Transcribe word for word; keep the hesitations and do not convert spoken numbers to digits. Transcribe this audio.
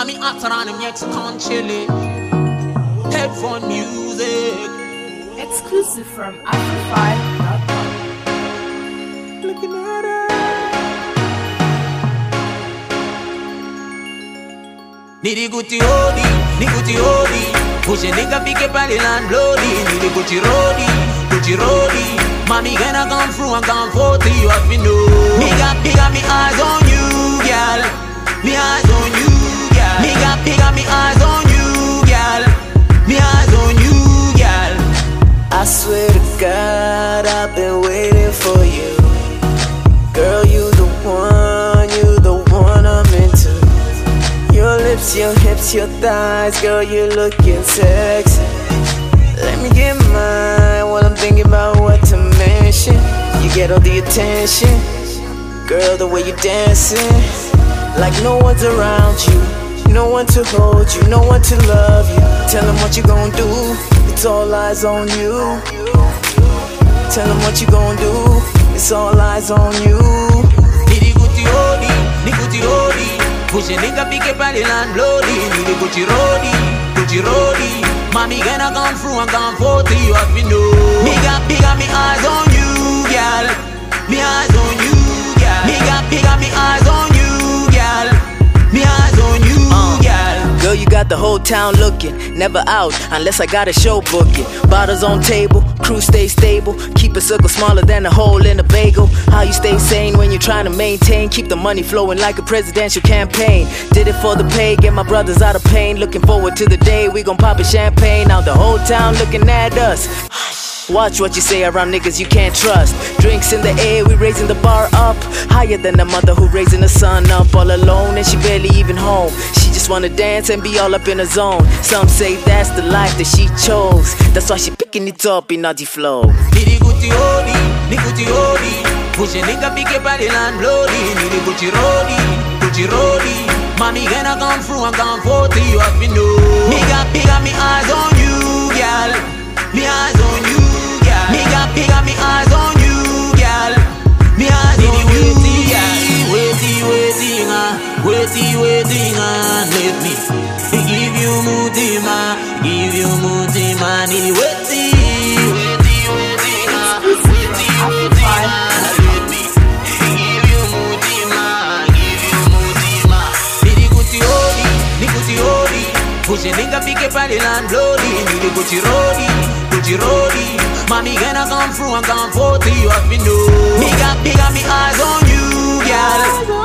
Mommy hotter on the Mexican chili. Headphone music. Exclusive from Afrofy dot com. Looking at her. Nitty Gucci Hodi, Nitty Hodi. Push a nigga pick up on the land bloody. Nitty Gucci Rodi, Gucci Rodi. Mommy gonna come through and come forty, you have to know. Me got, me got me eyes on you, girl. Me eyes on you, girl. Me got, me got me eyes on you, girl. Me eyes on you, girl. I swear to God, I've been waiting for you. Girl, you the one, you the one I'm into. Your lips, your hips, your thighs, girl, you're looking sexy. Let me get mine while I'm thinking about what to mention. You get all the attention, girl, the way you're dancing, like no one's around you, no one to hold you, no one to love you. Tell them what you gon' do, it's all eyes on you. Tell them what you gon' do, it's all eyes on you. Nitty Gucci Hodi, Nitty Gucci Hodi. Push a nigga pick up on the land bloody. Nitty Gucci Rodi, Gucci Rodi. Mommy gonna come through and come forty, you have to know. Me got, me got me eyes on you, girl. Me eyes on you, girl. Me got, me got me eyes on you, girl. Me eyes on you, girl. Girl, you got the whole town looking, never out unless I got a show booking. Bottles on table, crew stay stable. Keep a circle smaller than a hole in a bagel. How you stay sane when you're trying to maintain? Keep the money flowing like a presidential campaign. Did it for the pay, get my brothers out of pain. Looking forward to the day we gon' pop a champagne. Now the whole town looking at us. Watch what you say around niggas you can't trust. Drinks in the air, we raising the bar up. Higher than the mother who raising the son up. All alone and she barely even home. She just wanna dance and be all up in her zone. Some say that's the life that she chose. That's why she picking it up in naughty flow. Nitty Gucci Hodi, Nitty Gucci Hodi. Push a nigga pick up on the land bloody. Nitty Gucci Rodi, Gucci Rodi. Mommy gonna come through and come forty, you have to know. Me got, me got me eyes on you, girl. Me eyes on you, girl. Me got, me got me eyes on you, girl. Me eyes on you, girl. Waiting, waiting, ah, waiting, waiting, ah. Let me give you mutima, give you mutima. Need waiting, waiting, waiting, ah, waiting, waiting, ah. Let me give you mutima, give you mutima. Nitty Gucci Hodi, Nitty Gucci Hodi. Push a nigga pick up on the land bloody. Nitty Gucci Rodi, Gucci Rodi. Mommy gonna come through and come forty, you have to know. Me got, me got me eyes on you, girl.